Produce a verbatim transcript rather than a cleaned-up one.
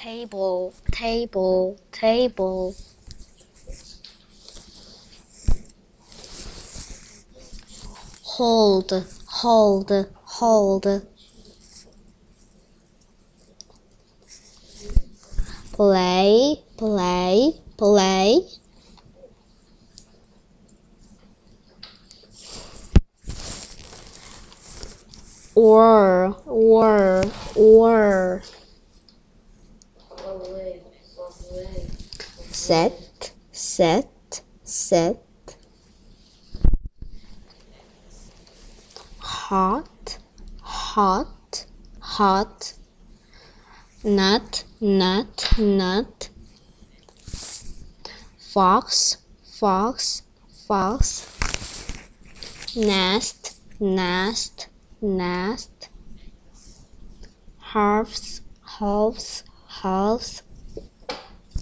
table, table, table. Hold, hold, hold. Play, play, play. Whir, whir, whir. Set, set, set. Hot, hot, hot. Nut, nut, nut. Fox, fox, fox. Nest, nest, nest. Halves, halves, halves.